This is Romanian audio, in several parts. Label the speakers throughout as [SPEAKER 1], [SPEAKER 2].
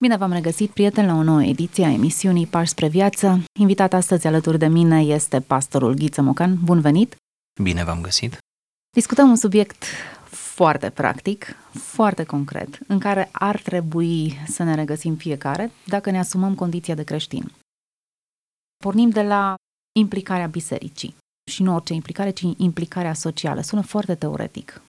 [SPEAKER 1] Bine v-am regăsit, prieteni, la o nouă ediție a emisiunii Pași spre viață. Invitat astăzi alături de mine este pastorul Ghiță Mocan. Bun venit!
[SPEAKER 2] Bine v-am găsit!
[SPEAKER 1] Discutăm un subiect foarte practic, foarte concret, în care ar trebui să ne regăsim fiecare dacă ne asumăm condiția de creștin. Pornim de la implicarea bisericii. Și nu orice implicare, ci implicarea socială. Sună foarte teoretic.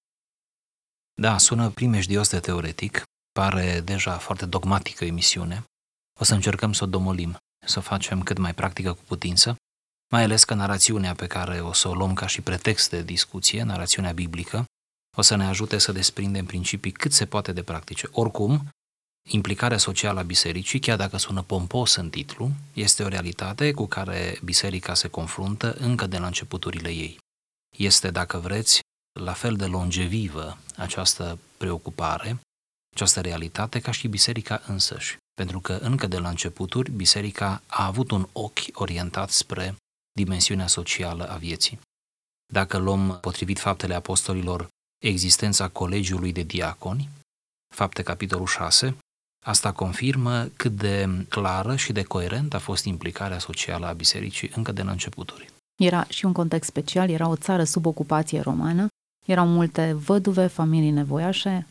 [SPEAKER 2] Da, sună primejdios de teoretic, pare deja foarte dogmatică emisiune. O să încercăm să o domolim, să o facem cât mai practică cu putință, mai ales că narațiunea pe care o să o luăm ca și pretext de discuție, narațiunea biblică, o să ne ajute să desprindem principii cât se poate de practice. Oricum, implicarea socială a bisericii, chiar dacă sună pompos în titlu, este o realitate cu care biserica se confruntă încă de la începuturile ei. Este, dacă vreți, la fel de longevivă această preocupare, această realitate, ca și biserica însăși. Pentru că încă de la începuturi, biserica a avut un ochi orientat spre dimensiunea socială a vieții. Dacă luăm, potrivit Faptele Apostolilor, existența colegiului de diaconi, Fapte capitolul 6, asta confirmă cât de clară și de coerentă a fost implicarea socială a bisericii încă de la începuturi.
[SPEAKER 1] Era și un context special, era o țară sub ocupație romană, erau multe văduve, familii nevoiașe.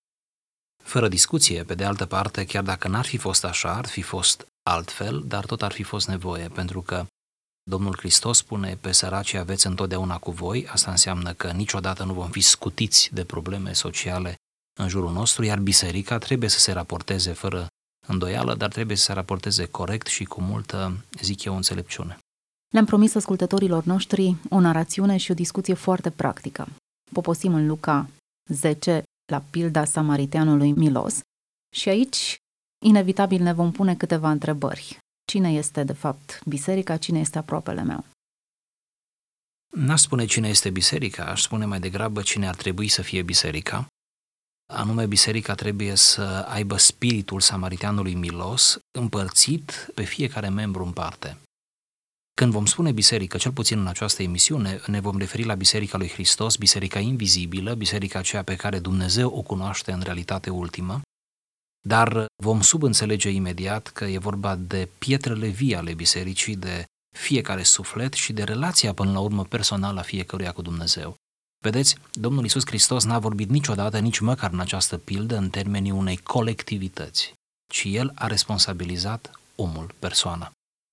[SPEAKER 2] Fără discuție, pe de altă parte, chiar dacă n-ar fi fost așa, ar fi fost altfel, dar tot ar fi fost nevoie, pentru că Domnul Hristos spune, pe săracii aveți întotdeauna cu voi, asta înseamnă că niciodată nu vom fi scutiți de probleme sociale în jurul nostru, iar biserica trebuie să se raporteze fără îndoială, dar trebuie să se raporteze corect și cu multă, zic eu, înțelepciune.
[SPEAKER 1] Le-am promis ascultătorilor noștri o narațiune și o discuție foarte practică. Poposim în Luca 10 la pilda samariteanului milos și aici, inevitabil, ne vom pune câteva întrebări. Cine este, de fapt, biserica? Cine este aproapele meu?
[SPEAKER 2] N-aș spune cine este biserica, aș spune mai degrabă cine ar trebui să fie biserica. Anume, biserica trebuie să aibă spiritul samariteanului milos împărțit pe fiecare membru în parte. Când vom spune biserică, cel puțin în această emisiune, ne vom referi la Biserica lui Hristos, biserica invizibilă, biserica aceea pe care Dumnezeu o cunoaște în realitate ultimă, dar vom subînțelege imediat că e vorba de pietrele vii ale bisericii, de fiecare suflet și de relația până la urmă personală a fiecăruia cu Dumnezeu. Vedeți, Domnul Iisus Hristos n-a vorbit niciodată, nici măcar în această pildă, în termenii unei colectivități, ci El a responsabilizat omul, persoana.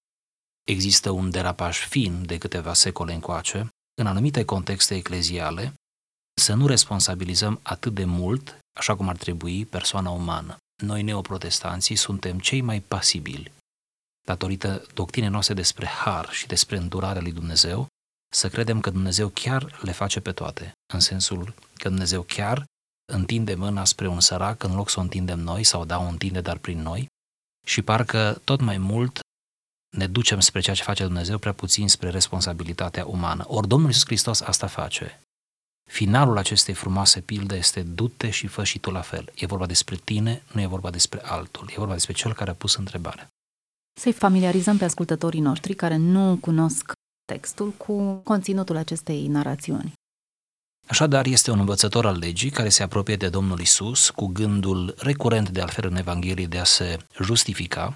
[SPEAKER 2] Există un derapaj fin de câteva secole încoace, în anumite contexte ecleziale, să nu responsabilizăm atât de mult, așa cum ar trebui, persoana umană. Noi, neoprotestanții, suntem cei mai pasibili, datorită doctrinei noastre despre har și despre îndurarea lui Dumnezeu, să credem că Dumnezeu chiar le face pe toate, în sensul că Dumnezeu chiar întinde mâna spre un sărac în loc să o întindem noi sau o întinde dar prin noi și parcă tot mai mult ne ducem spre ceea ce face Dumnezeu, prea puțin spre responsabilitatea umană. Ori Domnul Iisus Hristos asta face. Finalul acestei frumoase pilde este du-te și fă și tu la fel. E vorba despre tine, nu e vorba despre altul. E vorba despre cel care a pus întrebarea.
[SPEAKER 1] Să-i familiarizăm pe ascultătorii noștri care nu cunosc textul cu conținutul acestei narațiuni.
[SPEAKER 2] Așadar, este un învățător al legii care se apropie de Domnul Iisus cu gândul recurent de altfel în Evanghelie de a se justifica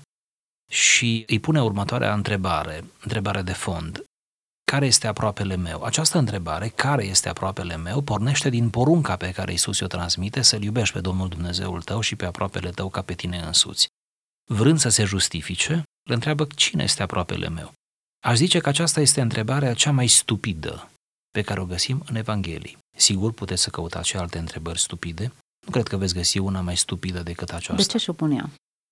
[SPEAKER 2] și îi pune următoarea întrebare de fond. Care este aproapele meu? Această întrebare, care este aproapele meu, pornește din porunca pe care Iisus o transmite, să-L iubești pe Domnul Dumnezeul tău și pe aproapele tău ca pe tine însuți. Vrând să se justifice, îl întreabă cine este aproapele meu. Aș zice că aceasta este întrebarea cea mai stupidă pe care o găsim în Evanghelii. Sigur, puteți să căutați și alte întrebări stupide. Nu cred că veți găsi una mai stupidă decât aceasta.
[SPEAKER 1] De ce și-o punea?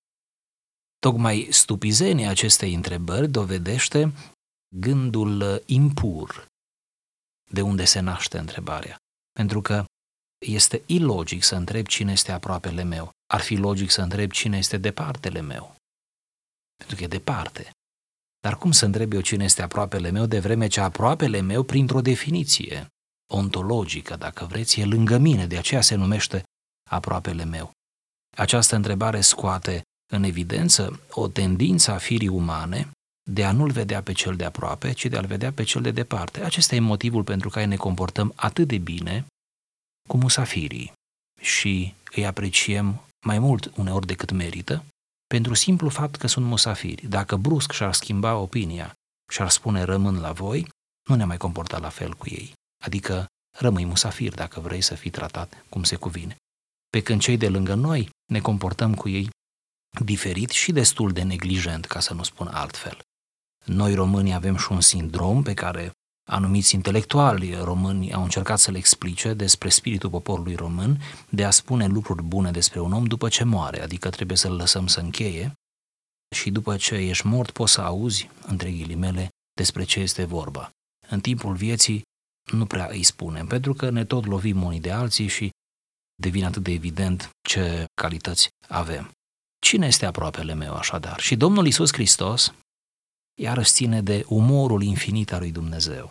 [SPEAKER 2] Tocmai stupizenia acestei întrebări dovedește gândul impur de unde se naște întrebarea. Pentru că este ilogic să întreb cine este aproapele meu. Ar fi logic să întreb cine este departele meu. Pentru că e departe. Dar cum să întreb eu cine este aproapele meu, de vreme ce aproapele meu, printr-o definiție ontologică, dacă vreți, e lângă mine, de aceea se numește aproapele meu. Această întrebare scoate în evidență o tendință a firii umane de a nu-l vedea pe cel de aproape, ci de a-l vedea pe cel de departe. Acesta e motivul pentru care ne comportăm atât de bine cu musafirii și îi apreciem mai mult uneori decât merită, pentru simplu fapt că sunt musafiri. Dacă brusc și-ar schimba opinia și ar spune rămân la voi, nu ne mai comporta la fel cu ei. Adică rămâi musafir dacă vrei să fii tratat cum se cuvine. Pe când cei de lângă noi ne comportăm cu ei diferit și destul de neglijent, ca să nu spun altfel. Noi românii avem și un sindrom pe care anumiți intelectuali români au încercat să le explice despre spiritul poporului român, de a spune lucruri bune despre un om după ce moare, adică trebuie să-l lăsăm să încheie și după ce ești mort poți să auzi, între ghilimele, despre ce este vorba. În timpul vieții nu prea îi spunem, pentru că ne tot lovim unii de alții și devine atât de evident ce calități avem. Cine este aproapele meu așadar? Și Domnul Iisus Hristos iarăși ține de umorul infinit al lui Dumnezeu.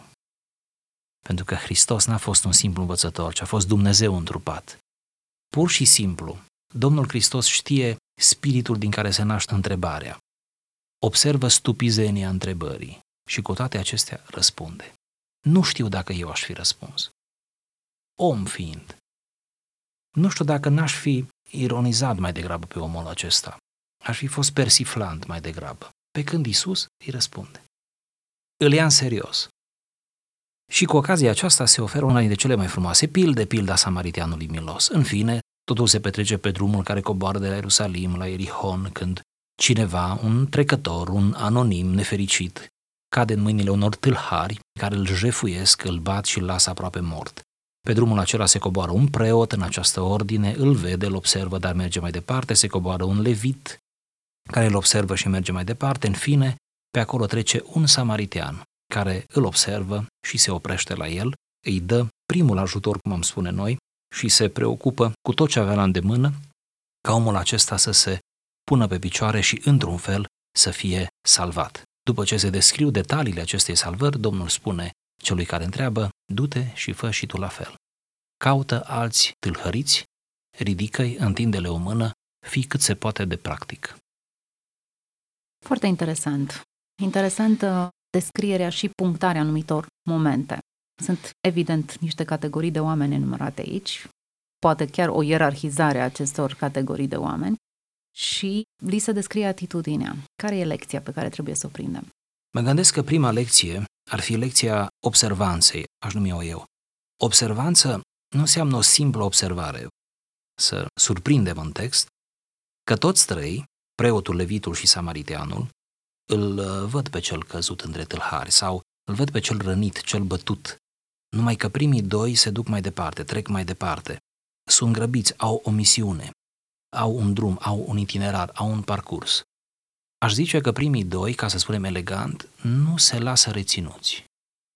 [SPEAKER 2] Pentru că Hristos n-a fost un simplu învățător, ci a fost Dumnezeu întrupat. Pur și simplu, Domnul Hristos știe spiritul din care se naște întrebarea. Observă stupizenia întrebării și cu toate acestea răspunde. Nu știu dacă eu aș fi răspuns. Om fiind. Nu știu dacă n-aș fi ironizat mai degrabă pe omul acesta. Aș fi fost persiflant mai degrabă. Pe când Iisus îi răspunde. Îl ia în serios. Și cu ocazia aceasta se oferă una dintre cele mai frumoase pilde, pilda samariteanului milos. În fine, totul se petrece pe drumul care coboară de la Ierusalim la Ierihon, când cineva, un trecător, un anonim nefericit, cade în mâinile unor tâlhari care îl jefuiesc, îl bat și îl lasă aproape mort. Pe drumul acela se coboară un preot în această ordine, îl vede, îl observă, dar merge mai departe, se coboară un levit care îl observă și merge mai departe. În fine, pe acolo trece un samaritean care îl observă și se oprește la el, îi dă primul ajutor, cum am spune noi, și se preocupă cu tot ce avea la îndemână ca omul acesta să se pună pe picioare și, într-un fel, să fie salvat. După ce se descriu detaliile acestei salvări, Domnul spune celui care întreabă, du-te și fă și tu la fel. Caută alți tâlhăriți, ridică-i, întinde-le o mână, fii cât se poate de practic.
[SPEAKER 1] Foarte interesant. Interesantă descrierea și punctarea anumitor momente. Sunt evident niște categorii de oameni enumerate aici, poate chiar o ierarhizare a acestor categorii de oameni și li se descrie atitudinea. Care e lecția pe care trebuie să o prindem?
[SPEAKER 2] Mă gândesc că prima lecție ar fi lecția observanței, aș numi-o eu. Observanță nu înseamnă o simplă observare. Să surprindem în text că toți trei, preotul, levitul și samariteanul, îl văd pe cel căzut între tâlhari sau îl văd pe cel rănit, cel bătut. Numai că primii doi se duc mai departe, trec mai departe. Sunt grăbiți, au o misiune, au un drum, au un itinerar, au un parcurs. Aș zice că primii doi, ca să spunem elegant, nu se lasă reținuți.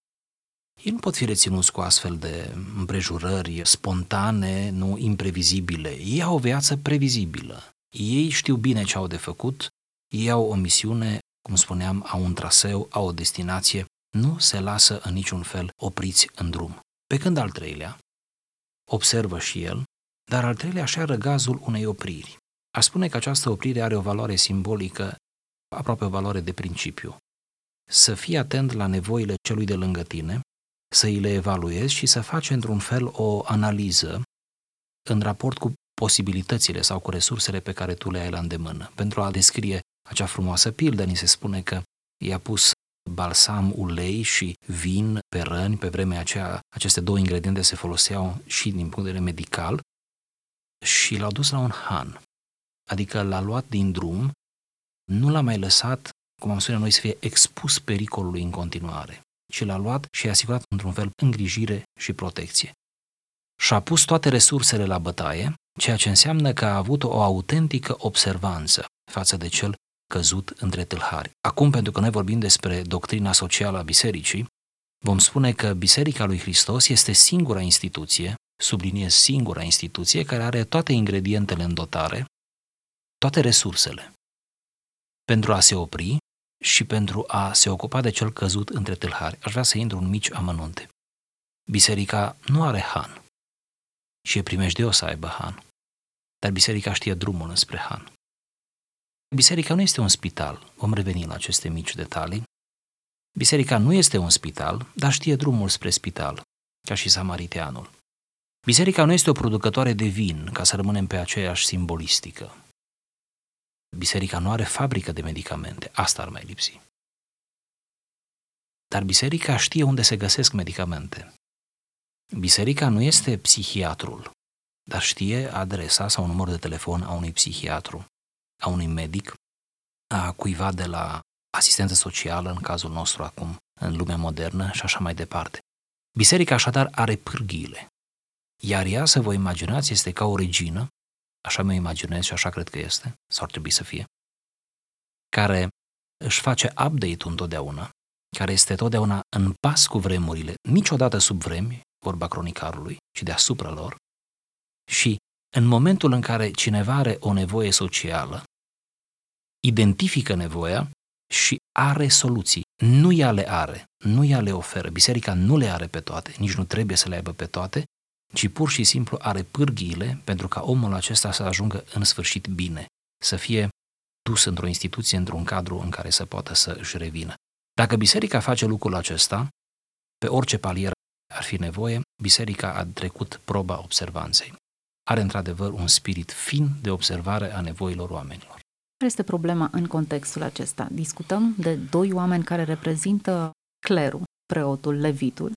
[SPEAKER 2] Ei nu pot fi reținuți cu astfel de împrejurări spontane, nu imprevizibile. Ei au o viață previzibilă. Ei știu bine ce au de făcut, ei au o misiune, cum spuneam, au un traseu, au o destinație, nu se lasă în niciun fel opriți în drum. Pe când al treilea, observă și el, dar al treilea așa răgazul unei opriri. Aș spune că această oprire are o valoare simbolică, aproape o valoare de principiu. Să fii atent la nevoile celui de lângă tine, să îi le evaluezi și să faci într-un fel o analiză în raport cu posibilitățile sau cu resursele pe care tu le ai la îndemână. Pentru a descrie acea frumoasă pildă, ni se spune că i-a pus balsam, ulei și vin pe răni. Pe vremea aceea, aceste două ingrediente se foloseau și din punct de vedere medical și l-au dus la un han. Adică l-a luat din drum, nu l-a mai lăsat, cum am spune noi, să fie expus pericolului în continuare, ci l-a luat și i-a asigurat într-un fel îngrijire și protecție. Și-a pus toate resursele la bătaie, ceea ce înseamnă că a avut o autentică observanță față de cel căzut între tâlhari. Acum, pentru că noi vorbim despre doctrina socială a bisericii, vom spune că Biserica lui Hristos este singura instituție, subliniez singura instituție, care are toate ingredientele în dotare, toate resursele, pentru a se opri și pentru a se ocupa de cel căzut între tâlhari. Aș vrea să intru în mici amănunte. Biserica nu are han și e primejdios să aibă han, dar biserica știe drumul înspre han. Biserica nu este un spital, vom reveni la aceste mici detalii. Biserica nu este un spital, dar știe drumul spre spital, ca și samariteanul. Biserica nu este o producătoare de vin, ca să rămânem pe aceeași simbolistică. Biserica nu are fabrică de medicamente, asta ar mai lipsi. Dar biserica știe unde se găsesc medicamente. Biserica nu este psihiatrul, dar știe adresa sau numărul de telefon a unui psihiatru, a unui medic, a cuiva de la asistență socială, în cazul nostru acum, în lumea modernă și așa mai departe. Biserica așadar are pârghiile, iar ea, să vă imaginați, este ca o regină, așa mi-o imaginez și așa cred că este, sau ar trebui să fie, care își face update-ul întotdeauna, care este totdeauna în pas cu vremurile, niciodată sub vremi, vorba cronicarului, ci deasupra lor, și în momentul în care cineva are o nevoie socială, identifică nevoia și are soluții. Nu ea le are, nu ea le oferă. Biserica nu le are pe toate, nici nu trebuie să le aibă pe toate, ci pur și simplu are pârghiile pentru ca omul acesta să ajungă în sfârșit bine, să fie dus într-o instituție, într-un cadru în care să poată să își revină. Dacă biserica face lucrul acesta, pe orice palier ar fi nevoie, biserica a trecut proba observanței. Are într-adevăr un spirit fin de observare a nevoilor oamenilor.
[SPEAKER 1] Care este problema în contextul acesta? Discutăm de doi oameni care reprezintă clerul, preotul, levitul,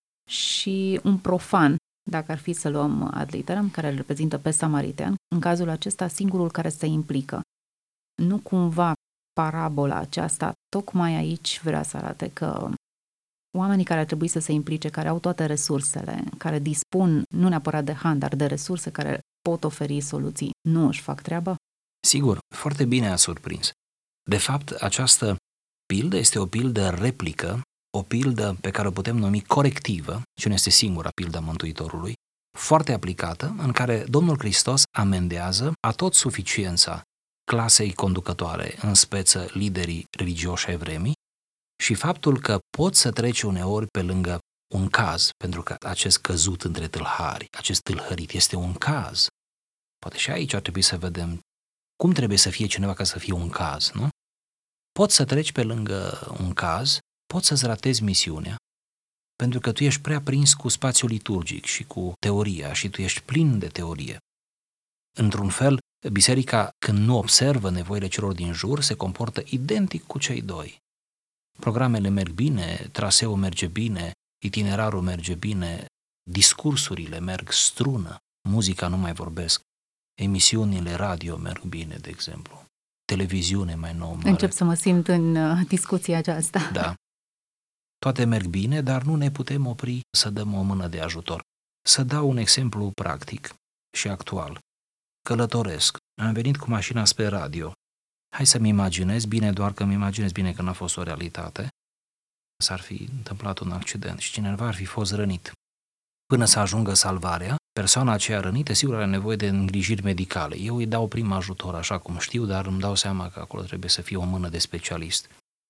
[SPEAKER 1] și un profan, dacă ar fi să luăm ad literam, care îl reprezintă pe samaritean, în cazul acesta singurul care se implică. Nu cumva parabola aceasta, tocmai aici vrea să arate că oamenii care ar trebui să se implice, care au toate resursele, care dispun nu neapărat de han, dar de resurse care pot oferi soluții, nu își fac treaba?
[SPEAKER 2] Sigur, foarte bine a surprins. De fapt, această pildă este o pildă replică, o pildă pe care o putem numi corectivă, și nu este singura pildă a Mântuitorului, foarte aplicată, în care Domnul Hristos amendează atot suficiența clasei conducătoare, în speță liderii religioși ai vremii, și faptul că poți să treci uneori pe lângă un caz, pentru că acest căzut între tâlhari, acest tâlhărit este un caz. Poate și aici ar trebui să vedem cum trebuie să fie cineva ca să fie un caz, nu? Poți să treci pe lângă un caz, poți să-ți ratezi misiunea, pentru că tu ești prea prins cu spațiul liturgic și cu teoria și tu ești plin de teorie. Într-un fel, biserica, când nu observă nevoile celor din jur, se comportă identic cu cei doi. Programele merg bine, traseul merge bine, itinerarul merge bine, discursurile merg strună, muzica nu mai vorbesc, emisiunile radio merg bine, de exemplu, televiziune mai nou mare.
[SPEAKER 1] Încep să mă simt în discuția aceasta.
[SPEAKER 2] Da. Toate merg bine, dar nu ne putem opri să dăm o mână de ajutor. Să dau un exemplu practic și actual. Călătoresc, am venit cu mașina spre radio. Hai să-mi imaginez bine, doar că mi imaginez bine că n-a fost o realitate. S-ar fi întâmplat un accident și cineva ar fi fost rănit. Până să ajungă salvarea, persoana aceea rănită sigur are nevoie de îngrijiri medicale. Eu îi dau prim ajutor așa cum știu, dar îmi dau seama că acolo trebuie să fie o mână de specialist.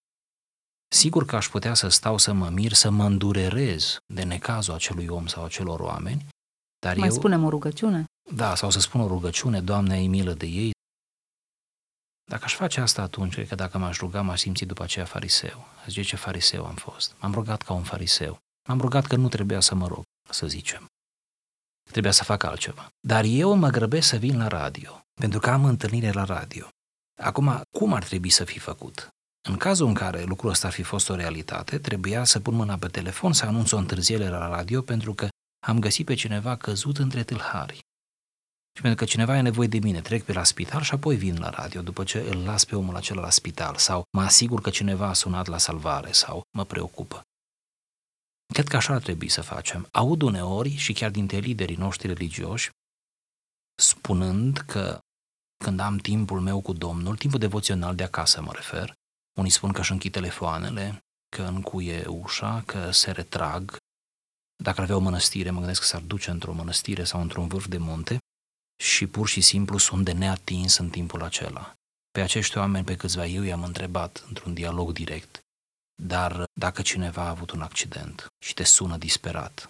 [SPEAKER 2] Sigur că aș putea să stau să mă mir, să mă îndurerez de necazul acelui om sau acelor oameni, dar
[SPEAKER 1] Mai spunem o rugăciune?
[SPEAKER 2] Da, sau să spun o rugăciune, Doamne, ai milă de ei. Dacă aș face asta atunci, cred că dacă m-aș ruga, m-aș simți după aceea fariseu. Aș zice, ce fariseu am fost. M-am rugat ca un fariseu. M-am rugat că nu trebuia să mă rog, să zicem. Trebuia să fac altceva. Dar eu mă grăbesc să vin la radio, pentru că am întâlnire la radio. Acum, cum ar trebui să fi făcut? În cazul în care lucrul ăsta ar fi fost o realitate, trebuia să pun mâna pe telefon, să anunț o întârziere la radio, pentru că am găsit pe cineva căzut între tâlhari. Și pentru că cineva are nevoie de mine, trec pe la spital și apoi vin la radio, după ce îl las pe omul acela la spital, sau mă asigur că cineva a sunat la salvare, sau mă preocupă. Cred că așa ar trebui să facem. Aud uneori, și chiar dintre liderii noștri religioși, spunând că când am timpul meu cu Domnul, timpul devoțional de acasă mă refer, unii spun că își închid telefoanele, că încuie ușa, că se retrag. Dacă ar avea o mănăstire, mă gândesc că s-ar duce într-o mănăstire sau într-un vârf de munte și pur și simplu sunt de neatins în timpul acela. Pe acești oameni, pe câțiva eu i-am întrebat într-un dialog direct, dar dacă cineva a avut un accident și te sună disperat,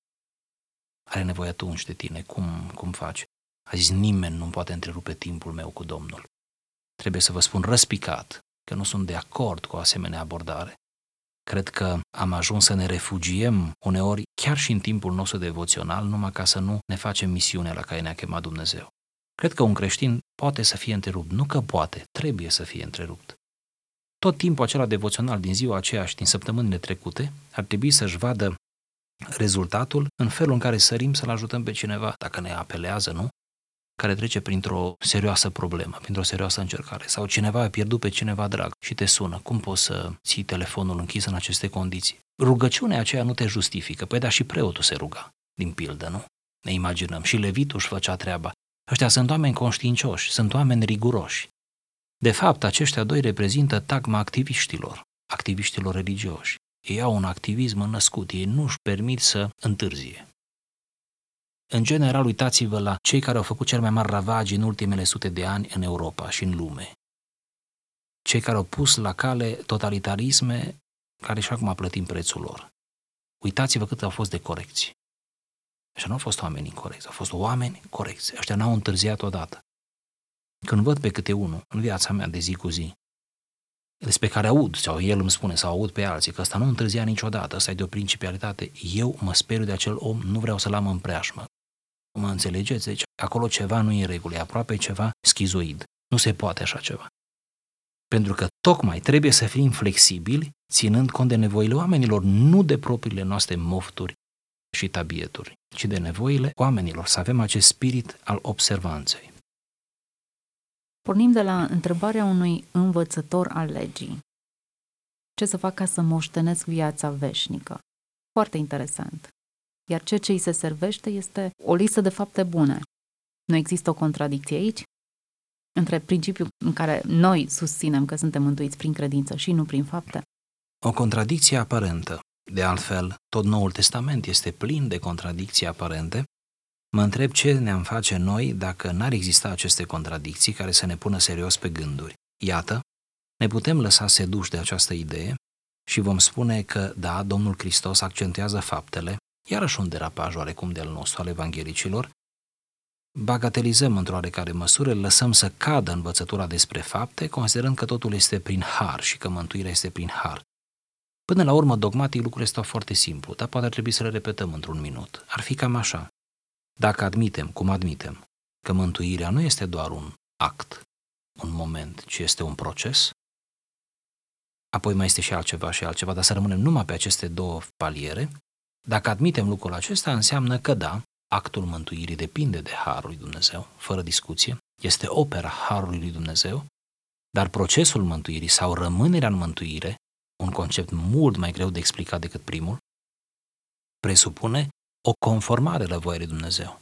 [SPEAKER 2] are nevoie atunci de tine, cum faci? A zis, nimeni nu poate întrerupe timpul meu cu Domnul. Trebuie să vă spun răspicat că nu sunt de acord cu o asemenea abordare. Cred că am ajuns să ne refugiem uneori chiar și în timpul nostru devoțional, numai ca să nu ne facem misiunea la care ne-a chemat Dumnezeu. Cred că un creștin poate să fie întrerupt. Nu că poate, trebuie să fie întrerupt. Tot timpul acela devoțional din ziua aceea și din săptămânile trecute ar trebui să-și vadă rezultatul în felul în care sărim să-l ajutăm pe cineva, dacă ne apelează, nu? Care trece printr-o serioasă problemă, printr-o serioasă încercare. Sau cineva a pierdut pe cineva drag și te sună. Cum poți să ții telefonul închis în aceste condiții? Rugăciunea aceea nu te justifică. Păi da, și preotul se ruga, din pildă, nu? Ne imaginăm. Și levitul își făcea treaba. Ăștia sunt oameni conștiincioși, sunt oameni riguroși. De fapt, aceștia doi reprezintă tagma activiștilor religioși. Ei au un activism născut, ei nu își permit să întârzie. În general, uitați-vă la cei care au făcut cel mai mari ravagi în ultimele sute de ani în Europa și în lume. Cei care au pus la cale totalitarisme care și acum plătim prețul lor. Uitați-vă cât au fost de corecți. Ăștia nu au fost oameni incorecți, au fost oameni corecți. Ăștia n-au întârziat odată. Când văd pe câte unul în viața mea de zi cu zi, despre care aud, sau el îmi spune, sau aud pe alții, că ăsta nu întârzia niciodată, ăsta e de o principialitate, eu mă speriu de acel om, nu vreau să-l am în preajmă. Mă înțelegeți? Deci acolo ceva nu e în regulă, e aproape ceva schizoid. Nu se poate așa ceva. Pentru că tocmai trebuie să fim flexibili, ținând cont de nevoile oamenilor, nu de propriile noastre mofturi și tabieturi, ci de nevoile oamenilor, să avem acest spirit al observanței.
[SPEAKER 1] Pornim de la întrebarea unui învățător al legii. Ce să fac ca să moștenesc viața veșnică? Foarte interesant. Iar ceea ce îi se servește este o listă de fapte bune. Nu există o contradicție aici între principiul în care noi susținem că suntem mântuiți prin credință și nu prin fapte?
[SPEAKER 2] O contradicție aparentă. De altfel, tot Noul Testament este plin de contradicții aparente. Mă întreb ce ne-am face noi dacă n-ar exista aceste contradicții care să ne pună serios pe gânduri. Iată, ne putem lăsa seduși de această idee și vom spune că, da, Domnul Hristos accentuează faptele, iarăși un derapaj oarecum de al nostru, al evanghelicilor, bagatelizăm într-o oarecare măsură, lăsăm să cadă învățătura despre fapte, considerând că totul este prin har și că mântuirea este prin har. Până la urmă, dogmatic, lucrurile stau foarte simplu, dar poate ar trebui să le repetăm într-un minut. Ar fi cam așa. Dacă admitem, cum admitem, că mântuirea nu este doar un act, un moment, ci este un proces, apoi mai este și altceva, dar să rămânem numai pe aceste două paliere, dacă admitem lucrul acesta, înseamnă că da, actul mântuirii depinde de harul lui Dumnezeu, fără discuție, este opera harului lui Dumnezeu, dar procesul mântuirii sau rămânerea în mântuire, un concept mult mai greu de explicat decât primul, presupune o conformare la voia lui Dumnezeu.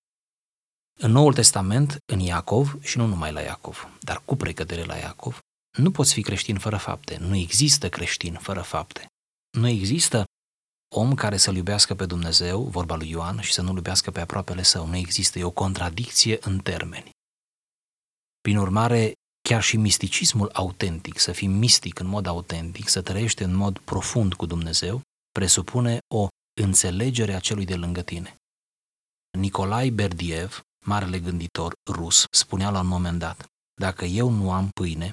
[SPEAKER 2] În Noul Testament, în Iacov, și nu numai la Iacov, dar cu precădere la Iacov, nu poți fi creștin fără fapte. Nu există creștin fără fapte. Nu există om care să-L iubească pe Dumnezeu, vorba lui Ioan, și să nu-L iubească pe aproapele său. Nu există, e o contradicție în termeni. Prin urmare, chiar și misticismul autentic, să fii mistic în mod autentic, să trăiești în mod profund cu Dumnezeu, presupune o înțelegere a celui de lângă tine. Nicolae Berdiev, marele gânditor rus, spunea la un moment dat, dacă eu nu am pâine,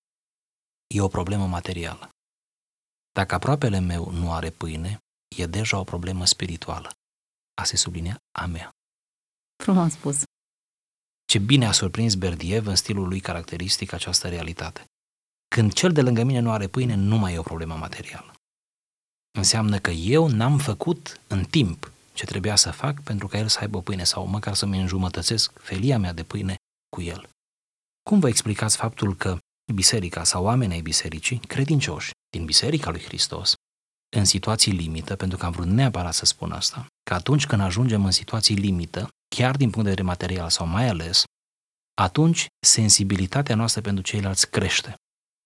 [SPEAKER 2] e o problemă materială. Dacă aproapele meu nu are pâine, e deja o problemă spirituală. A se sublinea a mea.
[SPEAKER 1] Frumos spus.
[SPEAKER 2] Ce bine a surprins Berdiev în stilul lui caracteristic această realitate. Când cel de lângă mine nu are pâine, nu mai e o problemă materială. Înseamnă că eu n-am făcut în timp ce trebuia să fac pentru ca el să aibă pâine sau măcar să-mi înjumătățesc felia mea de pâine cu el. Cum vă explicați faptul că biserica sau oamenii ai bisericii, credincioși din Biserica lui Hristos, în situații limită, pentru că am vrut neapărat să spun asta, că atunci când ajungem în situații limită, chiar din punct de vedere material sau mai ales, atunci sensibilitatea noastră pentru ceilalți crește.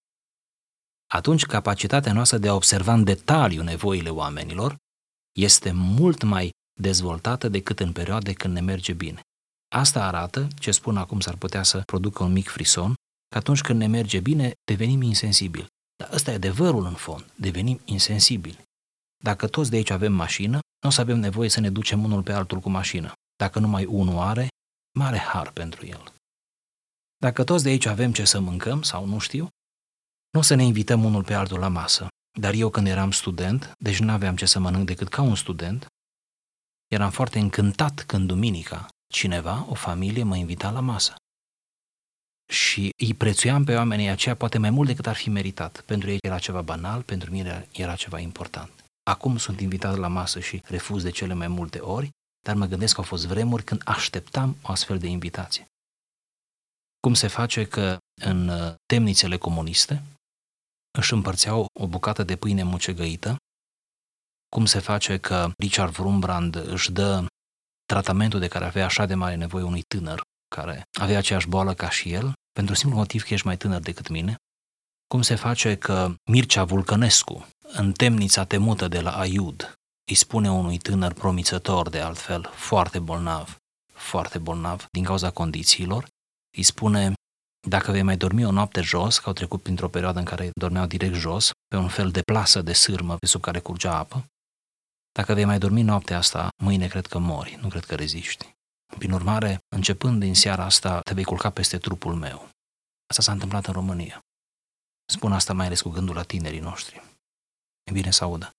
[SPEAKER 2] Atunci capacitatea noastră de a observa în detaliu nevoile oamenilor este mult mai dezvoltată decât în perioade când ne merge bine. Asta arată, ce spun acum s-ar putea să producă un mic frison, că atunci când ne merge bine, devenim insensibili. Dar ăsta e adevărul în fond, devenim insensibili. Dacă toți de aici avem mașină, nu o să avem nevoie să ne ducem unul pe altul cu mașină. Dacă numai unul are, mare har pentru el. Dacă toți de aici avem ce să mâncăm sau nu știu, nu o să ne invităm unul pe altul la masă. Dar eu când eram student, deci nu aveam ce să mănânc decât ca un student, eram foarte încântat când duminica cineva, o familie, mă invita la masă. Și îi prețuiam pe oamenii aceia poate mai mult decât ar fi meritat. Pentru ei era ceva banal, pentru mine era ceva important. Acum sunt invitat la masă și refuz de cele mai multe ori, dar mă gândesc că au fost vremuri când așteptam o astfel de invitație. Cum se face că în temnițele comuniste își împărțeau o bucată de pâine mucegăită? Cum se face că Richard Wurmbrand își dă tratamentul de care avea așa de mare nevoie unui tânăr care avea aceeași boală ca și el, pentru simplu motiv că ești mai tânăr decât mine? Cum se face că Mircea Vulcănescu, în temnița temută de la Aiud, îi spune unui tânăr promițător de altfel, foarte bolnav din cauza condițiilor, îi spune: dacă vei mai dormi o noapte jos, că au trecut printr-o perioadă în care dormeau direct jos, pe un fel de plasă de sârmă pe sub care curgea apă, dacă vei mai dormi noaptea asta, mâine cred că mori, nu cred că reziști. Prin urmare, începând din seara asta, te vei culca peste trupul meu. Asta s-a întâmplat în România. Spun asta mai ales cu gândul la tinerii noștri. E bine să audă.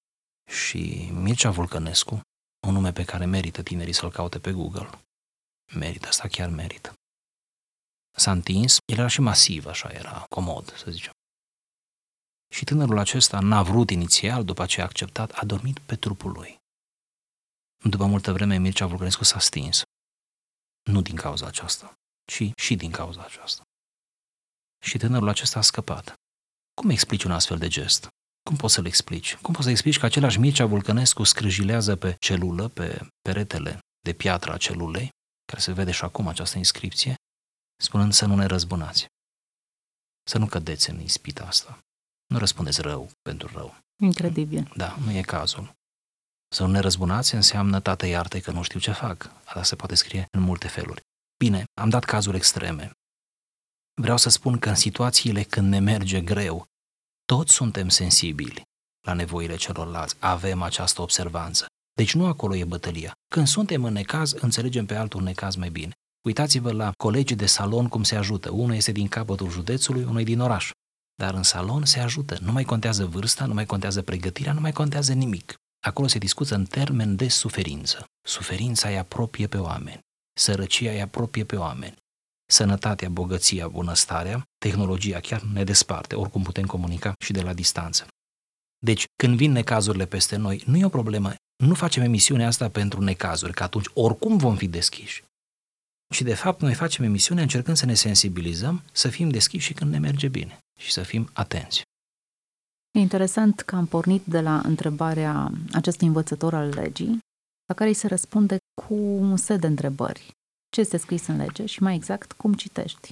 [SPEAKER 2] Și Mircea Vulcănescu, un nume pe care merită tinerii să-l caute pe Google. Merită, asta chiar merită. S-a întins, el era și masiv, așa, era comod, să zicem. Și tânărul acesta n-a vrut inițial, după ce a acceptat, a dormit pe trupul lui. După multă vreme, Mircea Vulcănescu s-a stins. Nu din cauza aceasta, ci și din cauza aceasta. Și tânărul acesta a scăpat. Cum explici un astfel de gest? Cum poți să-l explici? Cum poți să explici că același Mircea Vulcănescu scrâjilează pe celulă, pe peretele de piatră a celulei, care se vede și acum această inscripție, spunând să nu ne răzbunați, să nu cădeți în ispita asta, nu răspundeți rău pentru rău.
[SPEAKER 1] Incredibil.
[SPEAKER 2] Da, nu e cazul. Să nu ne răzbunați înseamnă: Tată, iartă că nu știu ce fac. Asta se poate scrie în multe feluri. Bine, am dat cazuri extreme. Vreau să spun că în situațiile când ne merge greu, toți suntem sensibili la nevoile celorlalți, avem această observanță. Deci nu acolo e bătălia. Când suntem în necaz, înțelegem pe altul necaz mai bine. Uitați-vă la colegii de salon cum se ajută. Unul este din capătul județului, unul e din oraș. Dar în salon se ajută. Nu mai contează vârsta, nu mai contează pregătirea, nu mai contează nimic. Acolo se discută în termen de suferință. Suferința îi apropie pe oameni. Sărăcia îi apropie pe oameni. Sănătatea, bogăția, bunăstarea, tehnologia chiar ne desparte. Oricum putem comunica și de la distanță. Deci, când vin necazurile peste noi, nu e o problemă. Nu facem emisiunea asta pentru necazuri, că atunci oricum vom fi deschiși. Și de fapt noi facem emisiunea încercând să ne sensibilizăm, să fim deschiși și când ne merge bine și să fim atenți.
[SPEAKER 1] E interesant că am pornit de la întrebarea acestui învățător al legii, la care îi se răspunde cu un set de întrebări. Ce este scris în lege și mai exact cum citești?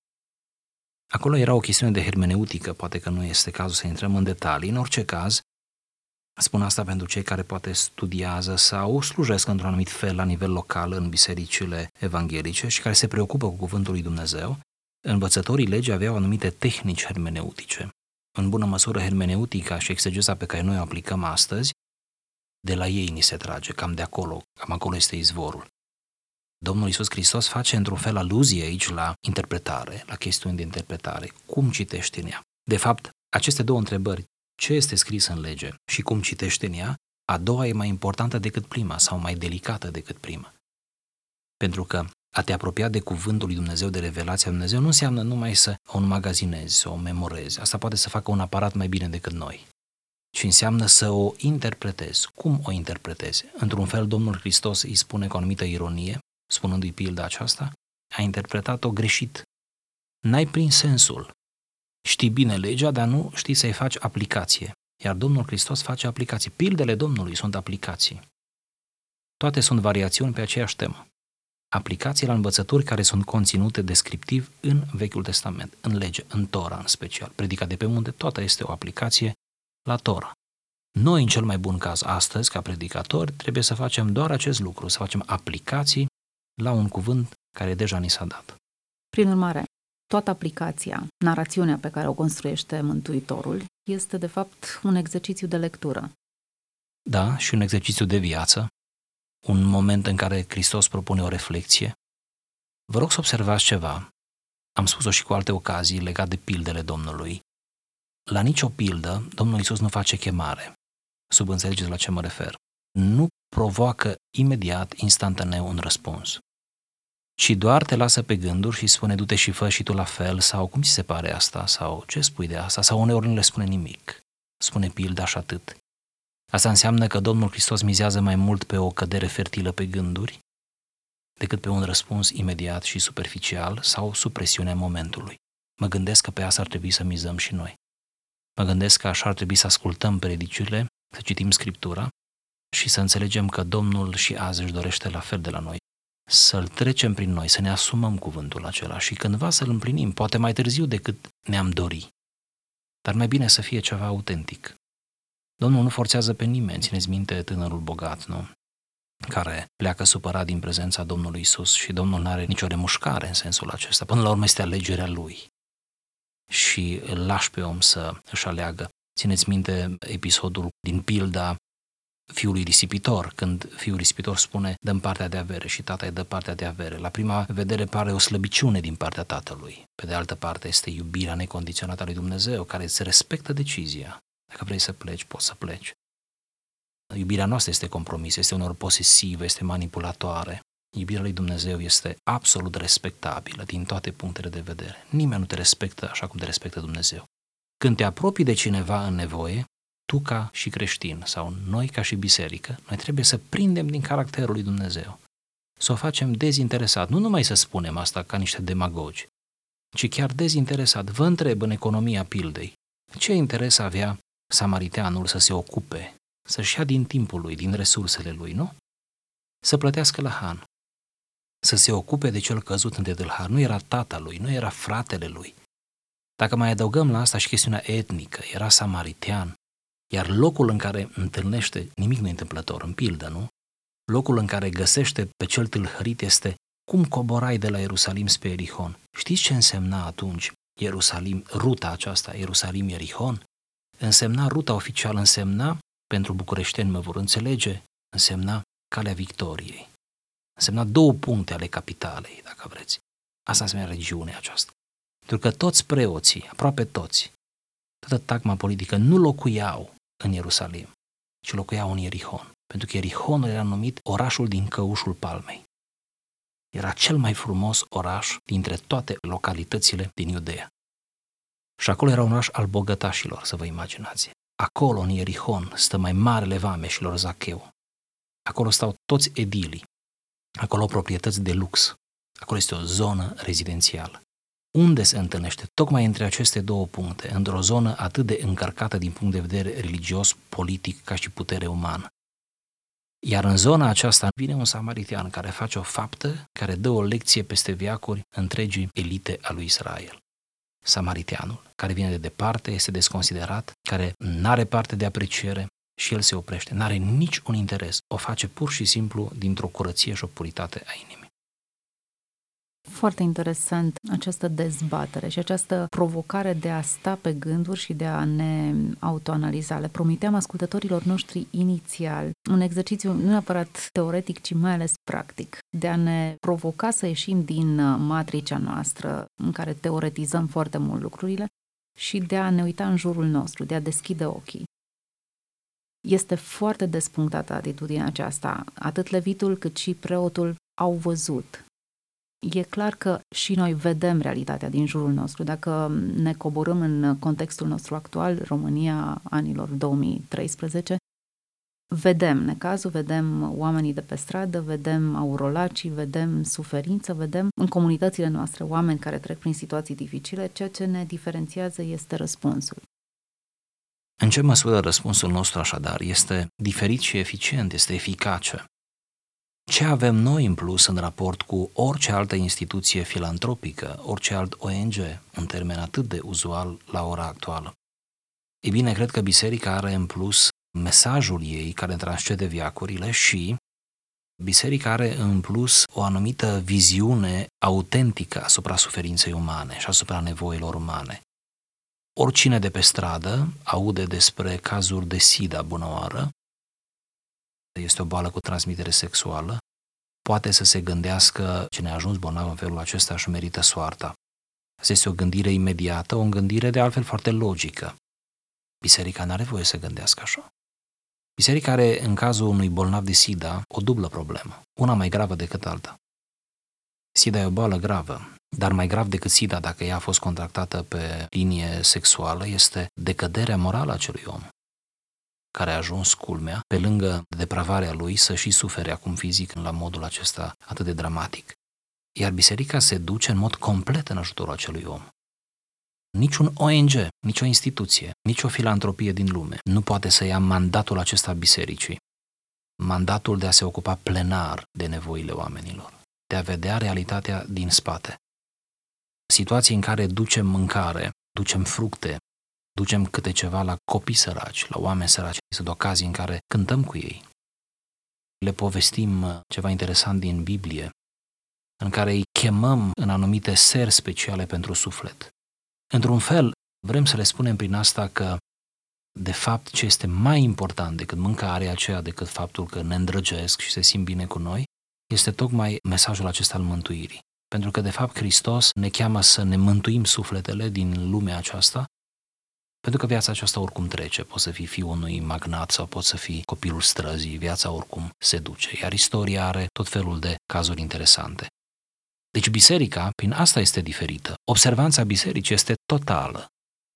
[SPEAKER 2] Acolo era o chestiune de hermeneutică, poate că nu este cazul să intrăm în detalii. În orice caz, spun asta pentru cei care poate studiază sau slujesc într-un anumit fel la nivel local în bisericile evanghelice și care se preocupă cu cuvântul lui Dumnezeu. Învățătorii legii aveau anumite tehnici hermeneutice. În bună măsură, hermeneutica și exegeza pe care noi o aplicăm astăzi, de la ei ni se trage, cam acolo este izvorul. Domnul Iisus Hristos face într-un fel aluzie aici la interpretare, la chestiuni de interpretare. Cum citești în ea? De fapt, aceste două întrebări, ce este scris în lege și cum citești în ea, a doua e mai importantă decât prima sau mai delicată decât prima. Pentru că a te apropia de cuvântul lui Dumnezeu, de revelația lui Dumnezeu, nu înseamnă numai să o înmagazinezi, să o memorezi. Asta poate să facă un aparat mai bine decât noi. Ci înseamnă să o interpretezi. Cum o interpretezi? Într-un fel, Domnul Hristos îi spune cu o anumită ironie, spunându-i pilda aceasta, a interpretat-o greșit. N-ai prins sensul. Știi bine legea, dar nu știi să-i faci aplicație. Iar Domnul Hristos face aplicații. Pildele Domnului sunt aplicații. Toate sunt variațiuni pe aceeași temă. Aplicații la învățături care sunt conținute descriptiv în Vechiul Testament, în lege, în Tora în special. Predica de pe munte, toată este o aplicație la Tora. Noi, în cel mai bun caz, astăzi, ca predicatori, trebuie să facem doar acest lucru, să facem aplicații la un cuvânt care deja ni s-a dat.
[SPEAKER 1] Prin urmare, toată aplicația, narațiunea pe care o construiește Mântuitorul, este de fapt un exercițiu de lectură.
[SPEAKER 2] Da, și un exercițiu de viață, un moment în care Hristos propune o reflexie. Vă rog să observați ceva. Am spus-o și cu alte ocazii legat de pildele Domnului. La nicio pildă, Domnul Iisus nu face chemare. Subînțelegeți la ce mă refer. Nu provoacă imediat, instantaneu un răspuns. Ci doar te lasă pe gânduri și spune du-te și fă și tu la fel, sau cum ți se pare asta, sau ce spui de asta, sau uneori nu le spune nimic. Spune pilda și atât. Asta înseamnă că Domnul Hristos mizează mai mult pe o cădere fertilă pe gânduri decât pe un răspuns imediat și superficial sau sub presiunea momentului. Mă gândesc că pe asta ar trebui să mizăm și noi. Mă gândesc că așa ar trebui să ascultăm predicile, să citim Scriptura și să înțelegem că Domnul și azi își dorește la fel de la noi. Să-L trecem prin noi, să ne asumăm cuvântul acela și cândva să-L împlinim, poate mai târziu decât ne-am dori. Dar mai bine să fie ceva autentic. Domnul nu forțează pe nimeni, țineți minte tânărul bogat, nu? Care pleacă supărat din prezența Domnului Isus și Domnul nu are nicio remușcare în sensul acesta. Până la urmă este alegerea Lui și îl lași pe om să își aleagă. Țineți minte episodul din pilda fiului risipitor, când fiul risipitor spune dă-mi partea de avere și tata îi dă partea de avere. La prima vedere pare o slăbiciune din partea tatălui. Pe de altă parte este iubirea necondiționată a lui Dumnezeu care îți respectă decizia. Dacă vrei să pleci, poți să pleci. Iubirea noastră este compromisă, este uneori posesivă, este manipulatoare. Iubirea lui Dumnezeu este absolut respectabilă din toate punctele de vedere. Nimeni nu te respectă așa cum te respectă Dumnezeu. Când te apropii de cineva în nevoie, tu ca și creștin sau noi ca și biserică, noi trebuie să prindem din caracterul lui Dumnezeu. Să o facem dezinteresat, nu numai să spunem asta ca niște demagogi, ci chiar dezinteresat. Vă întreb în economia pildei, ce interes avea samariteanul să se ocupe, să-și ia din timpul lui, din resursele lui, nu? Să plătească la Han, să se ocupe de cel căzut în tâlhar. Nu era tata lui, nu era fratele lui. Dacă mai adăugăm la asta și chestiunea etnică, era samaritean, iar locul în care întâlnește, nimic nu e întâmplător, în pildă, nu? Locul în care găsește pe cel tâlhărit este cum coborai de la Ierusalim spre Ierihon. Știți ce însemna atunci Ierusalim, ruta aceasta, Ierusalim-Ierihon? Însemna, ruta oficială însemna, pentru bucureșteni mă vor înțelege, însemna calea victoriei. Însemna 2 puncte ale capitalei, dacă vreți. Asta însemna regiunea aceasta. Pentru că toți preoții, aproape toți, toată tagma politică nu locuiau în Ierusalim, ci locuiau în Ierihon. Pentru că Ierihonul era numit orașul din căușul palmei. Era cel mai frumos oraș dintre toate localitățile din Iudeea. Și acolo era un oraș al bogătașilor, să vă imaginați. Acolo, în Ierihon, stă mai marele vameșilor Zacheu. Acolo stau toți edilii. Acolo proprietăți de lux. Acolo este o zonă rezidențială. Unde se întâlnește? Tocmai între aceste 2 puncte, într-o zonă atât de încărcată din punct de vedere religios, politic, ca și putere umană. Iar în zona aceasta vine un samaritean care face o faptă, care dă o lecție peste veacuri întregii elite a lui Israel. Samariteanul, care vine de departe, este desconsiderat, care n-are parte de apreciere și el se oprește, n-are nici un interes, o face pur și simplu dintr-o curăție și o puritate a inimii.
[SPEAKER 1] Foarte interesant această dezbatere și această provocare de a sta pe gânduri și de a ne autoanaliza. Le promiteam ascultătorilor noștri inițial un exercițiu nu neapărat teoretic, ci mai ales practic, de a ne provoca să ieșim din matricea noastră în care teoretizăm foarte mult lucrurile și de a ne uita în jurul nostru, de a deschide ochii. Este foarte despunctată atitudinea aceasta. Atât levitul cât și preotul au văzut. E clar că și noi vedem realitatea din jurul nostru. Dacă ne coborâm în contextul nostru actual, România anilor 2013, vedem necazul, vedem oamenii de pe stradă, vedem aurolacii, vedem suferință, vedem în comunitățile noastre oameni care trec prin situații dificile. Ceea ce ne diferențiază este răspunsul.
[SPEAKER 2] În ce măsură răspunsul nostru așadar este diferit și eficient, este eficace? Ce avem noi în plus în raport cu orice altă instituție filantropică, orice alt ONG, în termen atât de uzual la ora actuală? Ei bine, cred că biserica are în plus mesajul ei care transcede veacurile și biserica are în plus o anumită viziune autentică asupra suferinței umane și asupra nevoilor umane. Oricine de pe stradă aude despre cazuri de SIDA bunăoară, este o boală cu transmitere sexuală, poate să se gândească cine a ajuns bolnav în felul acesta și merită soarta. Asta este o gândire imediată, o gândire de altfel foarte logică. Biserica n-are voie să gândească așa. Biserica are, în cazul unui bolnav de SIDA, o dublă problemă, una mai gravă decât alta. SIDA e o boală gravă, dar mai grav decât SIDA, dacă ea a fost contractată pe linie sexuală, este decăderea morală a acelui om, care a ajuns, culmea, pe lângă depravarea lui, să și sufere acum fizic la modul acesta atât de dramatic. Iar biserica se duce în mod complet în ajutorul acelui om. Niciun ONG, nicio instituție, nicio filantropie din lume nu poate să ia mandatul acesta a bisericii, mandatul de a se ocupa plenar de nevoile oamenilor, de a vedea realitatea din spate. Situații în care ducem mâncare, ducem fructe, ducem câte ceva la copii săraci, la oameni săraci. Sunt ocazii în care cântăm cu ei. Le povestim ceva interesant din Biblie, în care îi chemăm în anumite seri speciale pentru suflet. Într-un fel, vrem să le spunem prin asta că, de fapt, ce este mai important decât mâncarea aceea, decât faptul că ne îndrăgesc și se simt bine cu noi, este tocmai mesajul acesta al mântuirii. Pentru că, de fapt, Hristos ne cheamă să ne mântuim sufletele din lumea aceasta, pentru că viața aceasta oricum trece. Poți să fii fiul unui magnat sau poți să fii copilul străzii, viața oricum se duce, iar istoria are tot felul de cazuri interesante. Deci biserica, prin asta este diferită. Observanța bisericii este totală.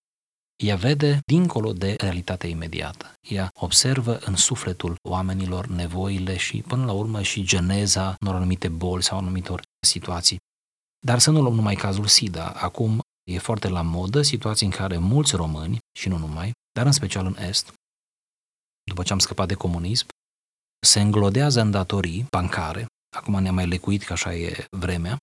[SPEAKER 2] Ea vede dincolo de realitatea imediată. Ea observă în sufletul oamenilor nevoile și, până la urmă, și geneza unor anumite boli sau anumitor situații. Dar să nu luăm numai cazul SIDA. Acum e foarte la modă situații în care mulți români, și nu numai, dar în special în Est, după ce am scăpat de comunism, se înglodează în datorii bancare. Acum ne-am mai lecuit că așa e vremea,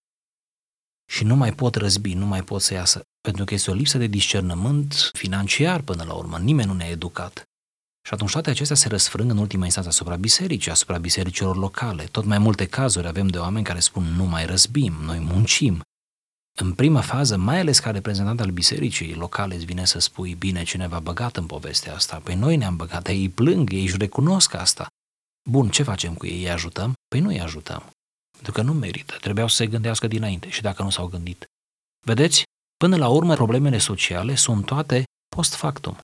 [SPEAKER 2] și nu mai pot răzbi, nu mai pot să iasă, pentru că este o lipsă de discernământ financiar până la urmă, nimeni nu ne-a educat. Și atunci toate acestea se răsfrâng în ultima instanță asupra bisericii, asupra bisericilor locale. Tot mai multe cazuri avem de oameni care spun nu mai răzbim, noi muncim. În prima fază, mai ales ca reprezentant al bisericii locale, îți vine să spui, bine, cineva băgat în povestea asta, păi noi ne-am băgat, ei plâng, ei își recunosc asta. Bun, ce facem cu ei? Îi ajutăm? Păi nu îi ajutăm. Pentru că nu merită, trebuiau să se gândească dinainte și dacă nu s-au gândit. Vedeți? Până la urmă, problemele sociale sunt toate post factum.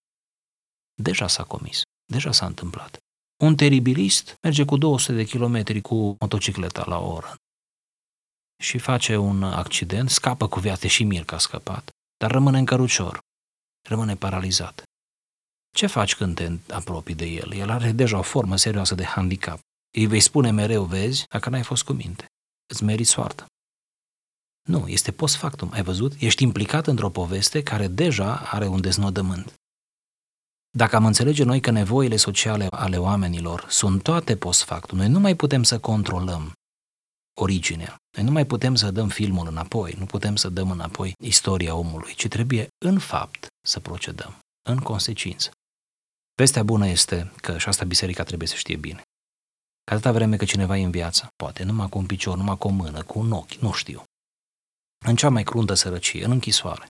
[SPEAKER 2] Deja s-a comis, deja s-a întâmplat. Un teribilist merge cu 200 de kilometri cu motocicleta la oră și face un accident, scapă cu viață și mir că a scăpat, dar rămâne în cărucior, rămâne paralizat. Ce faci când te apropii de el? El are deja o formă serioasă de handicap. Îi vei spune mereu, vezi, dacă n-ai fost cu minte. Îți meriți soartă. Nu, este post factum. Ai văzut? Ești implicat într-o poveste care deja are un deznodământ. Dacă am înțelege noi că nevoile sociale ale oamenilor sunt toate post factum, noi nu mai putem să controlăm originea. Noi nu mai putem să dăm filmul înapoi, nu putem să dăm înapoi istoria omului, ci trebuie în fapt să procedăm, în consecință. Vestea bună este că, și asta biserica trebuie să știe bine, că atâta vreme că cineva e în viață, poate numai cu un picior, numai cu o mână, cu un ochi, nu știu, în cea mai cruntă sărăcie, în închisoare,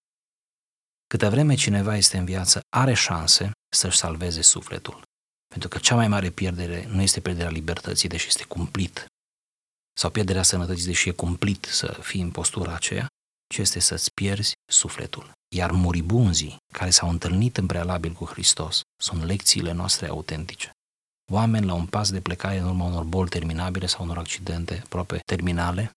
[SPEAKER 2] câtă vreme cineva este în viață, are șanse să-și salveze sufletul. Pentru că cea mai mare pierdere nu este pierderea libertății, deși este cumplit, sau pierderea sănătății, deși e cumplit să fii în postura aceea, ci este să-ți pierzi sufletul. Iar muribunzii care s-au întâlnit în prealabil cu Hristos sunt lecțiile noastre autentice. Oameni la un pas de plecare în urma unor boli terminabile sau unor accidente aproape terminale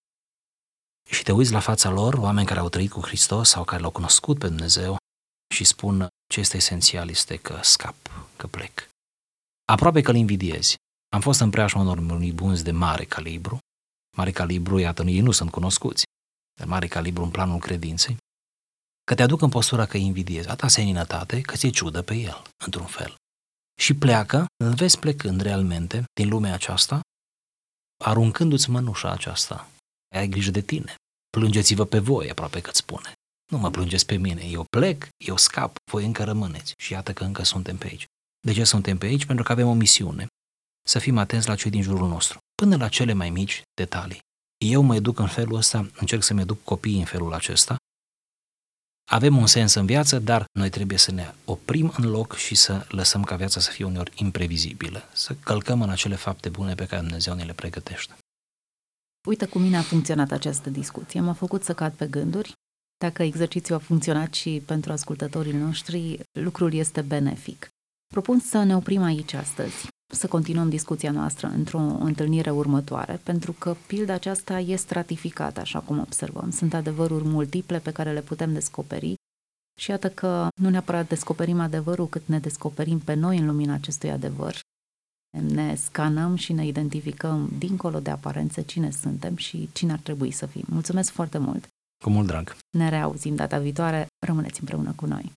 [SPEAKER 2] și te uiți la fața lor, oameni care au trăit cu Hristos sau care l-au cunoscut pe Dumnezeu și spun ce este esențial este că scap, că plec. Aproape că îl invidiezi. Am fost în preajma unor muribunzi de mare calibru, iată, ei nu sunt cunoscuți, de mare calibru în planul credinței, că te aduc în postura că îi invidiezi, a ta seninătate, că ți-e ciudă pe el, într-un fel. Și pleacă, îl vezi plecând realmente din lumea aceasta, aruncându-ți mănușa aceasta. Ai grijă de tine. Plângeți-vă pe voi, aproape că-ți spune. Nu mă plângeți pe mine, eu plec, eu scap, voi încă rămâneți. Și iată că încă suntem pe aici. De ce suntem pe aici? Pentru că avem o misiune. Să fim atenți la cei din jurul nostru, până la cele mai mici detalii. Eu mă educ în felul ăsta, încerc să-mi educ copiii în felul acesta. Avem un sens în viață, dar noi trebuie să ne oprim în loc și să lăsăm ca viața să fie uneori imprevizibilă, să călcăm în acele fapte bune pe care Dumnezeu ne le pregătește.
[SPEAKER 1] Uite cum mine a funcționat această discuție. M-a făcut să cad pe gânduri. Dacă exercițiul a funcționat și pentru ascultătorii noștri, lucrul este benefic. Propun să ne oprim aici astăzi, să continuăm discuția noastră într-o întâlnire următoare, pentru că pilda aceasta e stratificată, așa cum observăm. Sunt adevăruri multiple pe care le putem descoperi și iată că nu neapărat descoperim adevărul, cât ne descoperim pe noi în lumina acestui adevăr. Ne scanăm și ne identificăm dincolo de aparențe cine suntem și cine ar trebui să fim. Mulțumesc foarte mult!
[SPEAKER 2] Cu mult drag!
[SPEAKER 1] Ne reauzim data viitoare, rămâneți împreună cu noi!